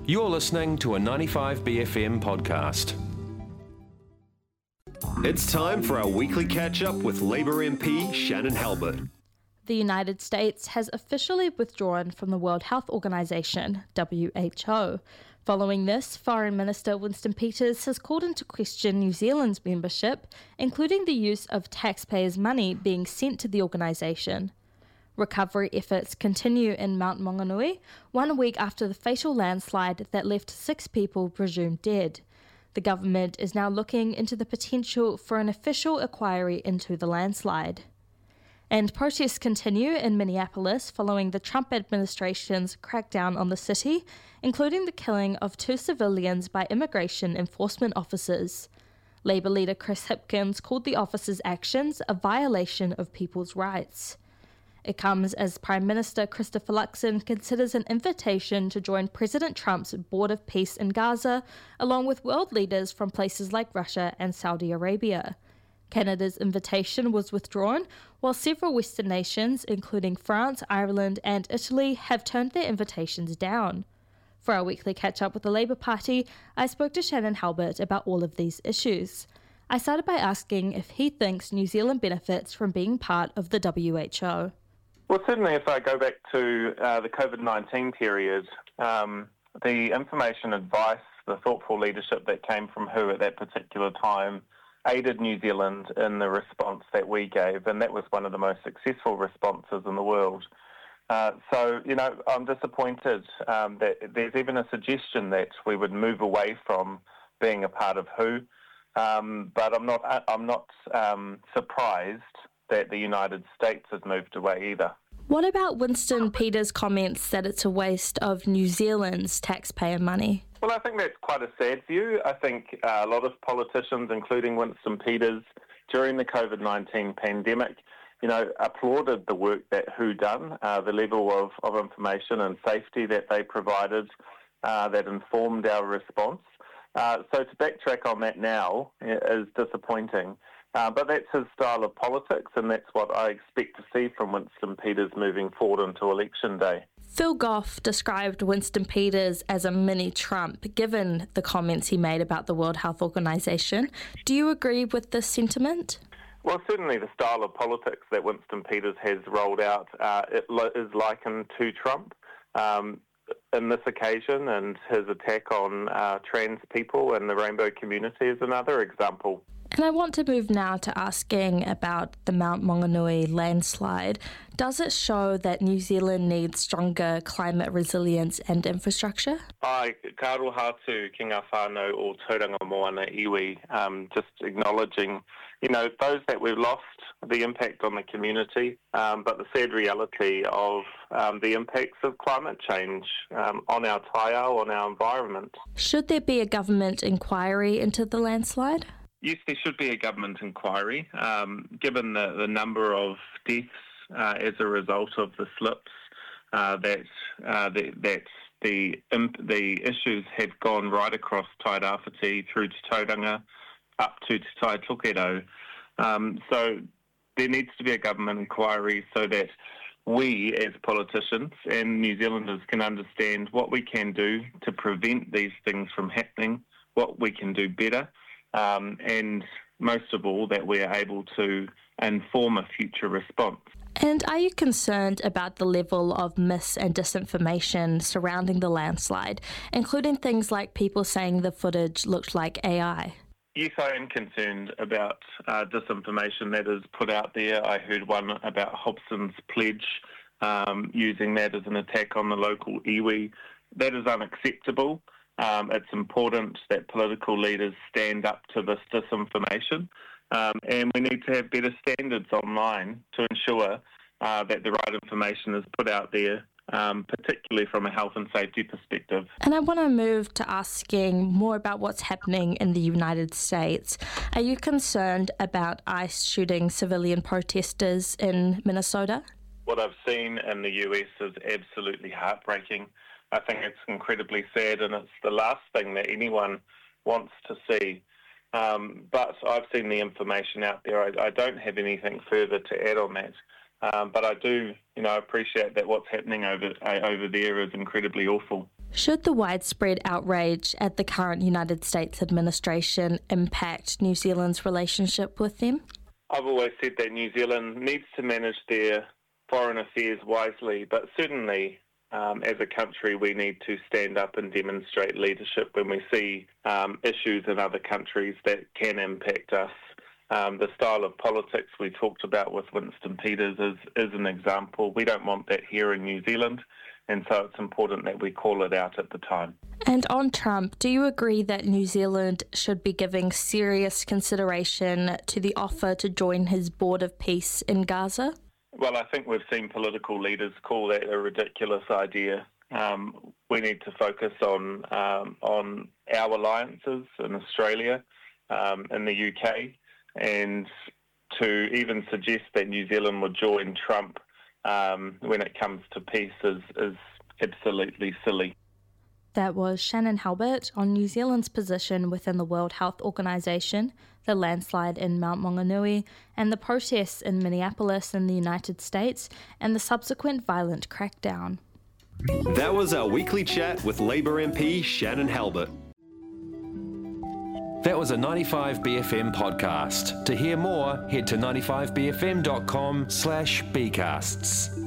You're listening to a 95BFM podcast. It's time for our weekly catch-up with Labour MP Shannon Halbert. The United States has officially withdrawn from the World Health Organization, WHO. Following this, Foreign Minister Winston Peters has called into question New Zealand's membership, including the use of taxpayers' money being sent to the organisation. Recovery efforts continue in Mount Maunganui, 1 week after the fatal landslide that left 6 people presumed dead. The government is now looking into the potential for an official inquiry into the landslide. And protests continue in Minneapolis following the Trump administration's crackdown on the city, including the killing of 2 civilians by immigration enforcement officers. Labour leader Chris Hipkins called the officers' actions a violation of people's rights. It comes as Prime Minister Christopher Luxon considers an invitation to join President Trump's Board of Peace in Gaza, along with world leaders from places like Russia and Saudi Arabia. Canada's invitation was withdrawn, while several Western nations, including France, Ireland and Italy, have turned their invitations down. For our weekly catch-up with the Labour Party, I spoke to Shannon Halbert about all of these issues. I started by asking if he thinks New Zealand benefits from being part of the WHO. Well, certainly if I go back to the COVID-19 period, the information, advice, the thoughtful leadership that came from WHO at that particular time aided New Zealand in the response that we gave, and that was one of the most successful responses in the world. I'm disappointed that there's even a suggestion that we would move away from being a part of WHO, but I'm not surprised that the United States has moved away either. What about Winston Peters' comments that it's a waste of New Zealand's taxpayer money? Well, I think that's quite a sad view. I think a lot of politicians, including Winston Peters, during the COVID-19 pandemic, applauded the work that WHO done, the level of information and safety that they provided that informed our response. So to backtrack on that now is disappointing. But that's his style of politics, and that's what I expect to see from Winston Peters moving forward into Election Day. Phil Goff described Winston Peters as a mini Trump, given the comments he made about the World Health Organization. Do you agree with this sentiment? Well, certainly the style of politics that Winston Peters has rolled out is likened to Trump in this occasion, and his attack on trans people and the rainbow community is another example. And I want to move now to asking about the Mount Maunganui landslide. Does it show that New Zealand needs stronger climate resilience and infrastructure? Ai, ka aroha tu ki ngā whānau o Tauranga Moana iwi, just acknowledging, those that we've lost, the impact on the community, but the sad reality of the impacts of climate change on our taiao, on our environment. Should there be a government inquiry into the landslide? Yes, there should be a government inquiry, given the number of deaths as a result of the slips, that the issues have gone right across Tairāwhiti through to Tauranga, up to Te Tai Tokerau. So there needs to be a government inquiry so that we as politicians and New Zealanders can understand what we can do to prevent these things from happening, what we can do better, and most of all, that we are able to inform a future response. And are you concerned about the level of mis- and disinformation surrounding the landslide, including things like people saying the footage looked like AI? Yes, I am concerned about disinformation that is put out there. I heard one about Hobson's Pledge, using that as an attack on the local iwi. That is unacceptable. It's important that political leaders stand up to this disinformation, and we need to have better standards online to ensure that the right information is put out there, particularly from a health and safety perspective. And I want to move to asking more about what's happening in the United States. Are you concerned about ICE shooting civilian protesters in Minnesota? What I've seen in the US is absolutely heartbreaking. I think it's incredibly sad, and it's the last thing that anyone wants to see. But I've seen the information out there. I don't have anything further to add on that. But I do, appreciate that what's happening over there is incredibly awful. Should the widespread outrage at the current United States administration impact New Zealand's relationship with them? I've always said that New Zealand needs to manage their foreign affairs wisely, but certainly as a country we need to stand up and demonstrate leadership when we see issues in other countries that can impact us. The style of politics we talked about with Winston Peters is an example. We don't want that here in New Zealand, and so it's important that we call it out at the time. And on Trump, do you agree that New Zealand should be giving serious consideration to the offer to join his Board of Peace in Gaza? Well, I think we've seen political leaders call that a ridiculous idea. We need to focus on our alliances in Australia, in the UK, and to even suggest that New Zealand would join Trump when it comes to peace is absolutely silly. That was Shannon Halbert on New Zealand's position within the World Health Organization, the landslide in Mount Maunganui, and the protests in Minneapolis in the United States, and the subsequent violent crackdown. That was our weekly chat with Labour MP Shannon Halbert. That was a 95BFM podcast. To hear more, head to 95bfm.com/bcasts.